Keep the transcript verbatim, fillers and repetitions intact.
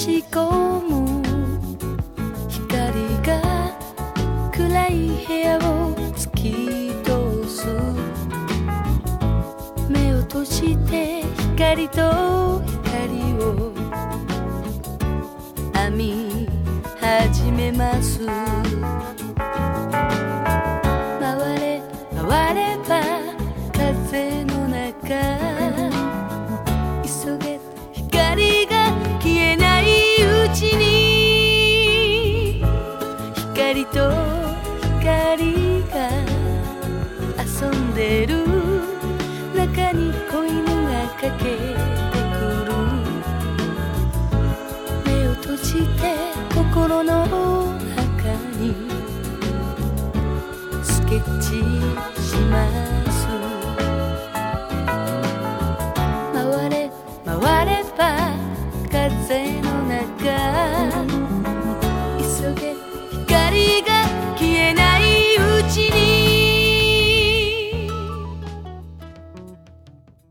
し込む光が暗い部屋を突き通す。目を閉じて光と光を編み始めます。回れ回れば風の中、急げ光が消えないうちに、光と光が遊んでる中に子犬が駆けてくる。目を閉じて心の中にスケッチします。回れ回れば風